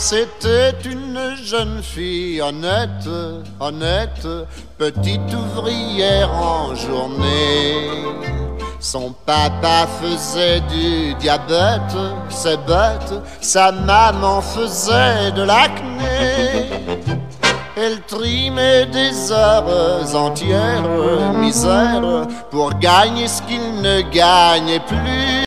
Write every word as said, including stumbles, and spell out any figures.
C'était une jeune fille honnête, honnête, petite ouvrière en journée. Son papa faisait du diabète, c'est bête, sa maman faisait de l'acné. Elle trimait des heures entières, misère, pour gagner ce qu'il ne gagnait plus.